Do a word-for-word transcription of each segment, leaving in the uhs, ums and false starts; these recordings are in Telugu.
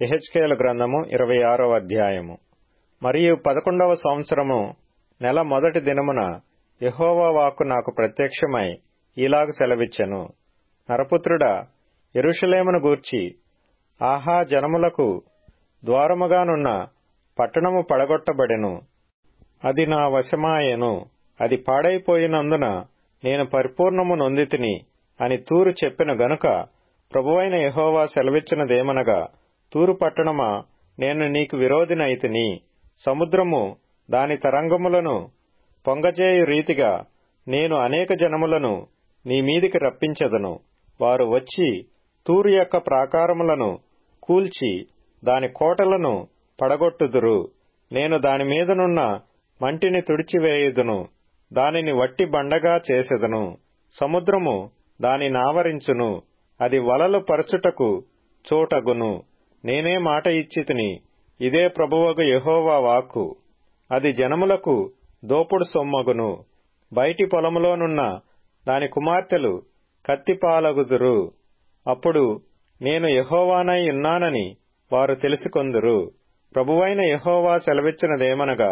యెహెజ్కేలు గ్రంథము ఇరవై ఆరవ అధ్యాయము. మరియు పదకొండవ సంవత్సరము నెల మొదటి దినమున యెహోవా వాక్కు నాకు ప్రత్యక్షమై ఈలాగు సెలవిచ్చెను. నరపుత్రుడా, యెరూషలేమును గూర్చి, ఆహా, జనములకు ద్వారముగానున్న పట్టణము పడగొట్టబడెను, అది నా వశమాయెను, అది పాడైపోయినందున నేను పరిపూర్ణము నొందితిని అని తూరు చెప్పిన గనుక, ప్రభువైన యెహోవా సెలవిచ్చినదేమనగా, తూరు పట్టణమా, నేను నీకు విరోధినైతిని. సముద్రము దాని తరంగములను పొంగజేయు రీతిగా నేను అనేక జనములను నీ మీదికి రప్పించెదను. వారు వచ్చి తూరు యొక్క ప్రాకారములను కూల్చి దాని కోటలను పడగొట్టుదురు. నేను దాని మీదనున్న మంటిని తుడిచివేయుదును, దానిని వట్టి బండగా చేసెదను. సముద్రము దాని నావరించును, అది వలలు పరచుటకు చోటగును. నేనే మాట ఇచ్చితిని, ఇదే ప్రభువగు యెహోవా వాక్కు. అది జనములకు దోపుడు సొమ్మగును. బయటి పొలములోనున్న దాని కుమార్తెలు కత్తిపాలగుదురు. అప్పుడు నేను యెహోవానై ఉన్నానని వారు తెలుసుకొందురు. ప్రభువైన యెహోవా సెలవిచ్చినదేమనగా,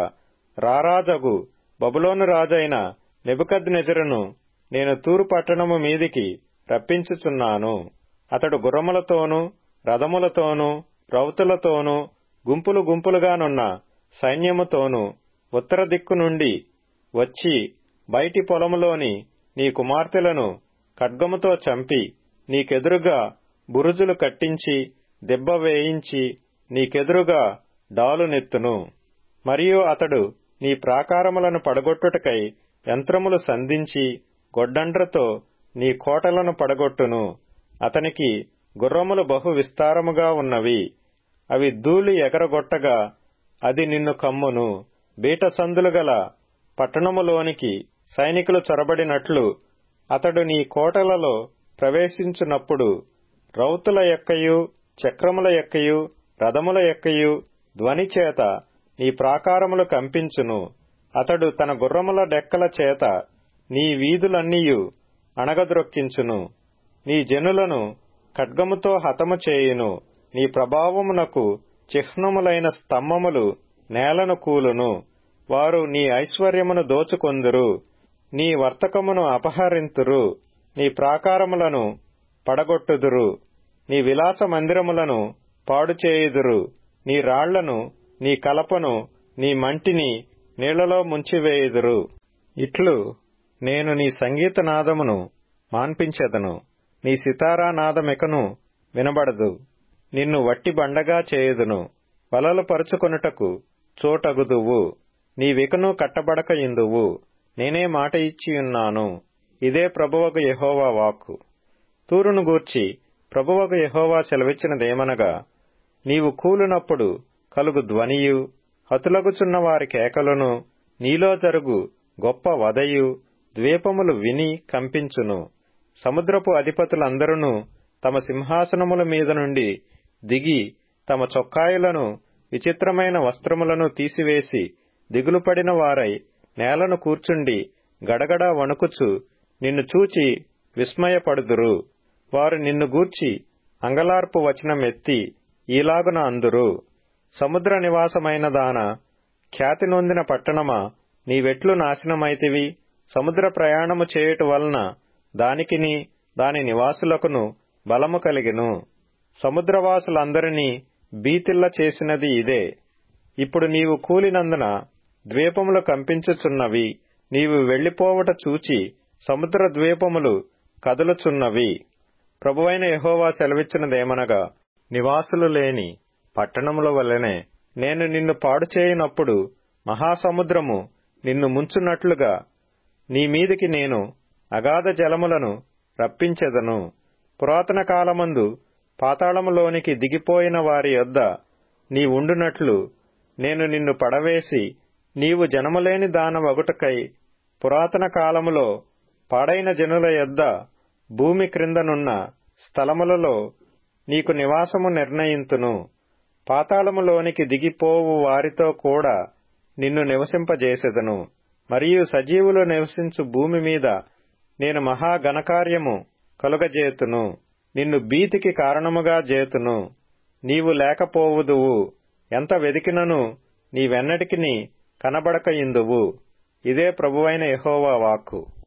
రారాజగు బబులోను రాజైన నెబుకద్నెజరును నేను తూరు పట్టణము మీదికి రప్పించుచున్నాను. అతడు గుర్రములతోనూ రథములతోనూ రౌతులతోనూ గుంపులు గుంపులుగానున్న సైన్యముతోనూ ఉత్తర దిక్కు నుండి వచ్చి బయటి పొలములోని నీ కుమార్తెలను ఖడ్గముతో చంపి నీకెదురుగా బురుజులు కట్టించి దెబ్బ వేయించి నీకెదురుగా డాలునెత్తును. మరియు అతడు నీ ప్రాకారములను పడగొట్టుటకై యంత్రములు సంధించి గొడ్డండ్రతో నీ కోటలను పడగొట్టును. అతనికి గుర్రములు బహు విస్తారముగా ఉన్నవి, అవి ధూళి ఎగరగొట్టగా అది నిన్ను కమ్మును. బీట సందులు గల పట్టణములోనికి సైనికులు చొరబడినట్లు అతడు నీ కోటలలో ప్రవేశించునప్పుడు రౌతుల యొక్కయు చక్రముల యొక్కయు రథముల యొక్కయు ధ్వని చేత నీ ప్రాకారములు కంపించును. అతడు తన గుర్రముల డెక్కల చేత నీ వీధులన్నీయు అణగద్రొక్కించును. నీ జనులను ఖడ్గముతో హతము చేయును. నీ ప్రభావమునకు చిహ్నములైన స్తంభములు నేలను కూలును. వారు నీ ఐశ్వర్యమును దోచుకొందురు, నీ వర్తకమును అపహరింతురు, నీ ప్రాకారములను పడగొట్టుదురు, నీ విలాస మందిరములను పాడుచేయుదురు, నీ రాళ్లను నీ కలపను నీ మంటిని నీళ్లలో ముంచివేయుదురు. ఇట్లు నేను నీ సంగీతనాదమును మాన్పించెదను, నీ సితారా నాదమెకను వినబడదు. నిన్ను వట్టి బండగా చేయుదును, వలలు పరుచుకొనుటకు చోటగుదువు, నీవికను కట్టబడక ఇందువు. నేనే మాట ఇచ్చియున్నాను, ఇదే ప్రభువగు యెహోవా వాక్కు. తూరును గూర్చి ప్రభువగు యెహోవా సెలవిచ్చినదేమనగా, నీవు కూలినప్పుడు కలుగు ధ్వనియు హతులగుచున్న వారి కేకలును నీలో జరుగు గొప్ప వదయు ద్వీపములు విని కంపించును. సముద్రపు అధిపతులందరూ తమ సింహాసనముల మీద నుండి దిగి తమ చొక్కాయులను విచిత్రమైన వస్త్రములను తీసివేసి దిగులుపడిన వారై నేలను కూర్చుండి గడగడ వణుకుచు నిన్ను చూచి విస్మయపడుదురు. వారు నిన్ను గూర్చి అంగలార్పు వచనమెత్తి ఈలాగున అందురు, సముద్ర నివాసమైన దాన, ఖ్యాతి నొందిన పట్టణమా, నీవెట్లు నాశనమైతివి. సముద్ర ప్రయాణము చేయుట వలన దానికిని దాని నివాసులకును బలము కలిగెను. సముద్రవాసులందరినీ బీతిల్ల చేసినది ఇదే. ఇప్పుడు నీవు కూలినందున ద్వీపములు కంపించుచున్నవి. నీవు వెళ్లిపోవట చూచి సముద్ర ద్వీపములు కదులుచున్నవి. ప్రభువైన యెహోవా సెలవిచ్చినదేమనగా, నివాసులు లేని పట్టణముల వలెనే నేను నిన్ను పాడుచేయునప్పుడు మహాసముద్రము నిన్ను ముంచునట్లుగా నీ మీదికి నేను అగాధ జలములను రప్పించెదను. పురాతన కాలమందు పాతాళములోనికి దిగిపోయిన వారి యొద్ద నీ ఉండునట్లు నేను నిన్ను పడవేసి, నీవు జనములేని దాన వగుటకై పురాతన కాలములో పాడైన జనుల యొద్ద భూమి క్రిందనున్న స్థలములలో నీకు నివాసము నిర్ణయింతును. పాతాళములోనికి దిగిపోవు వారితో కూడా నిన్ను నివసింపజేసెదను. మరియు సజీవులు నివసించు భూమి మీద నేను మహాఘనకార్యము కలుగజేతును. నిన్ను భీతికి కారణముగా చేతును. నీవు లేకపోవుదువు, ఎంత వెదికినను నీవెన్నటికిని కనబడకయుందువు. ఇదే ప్రభువైన యెహోవా వాక్కు.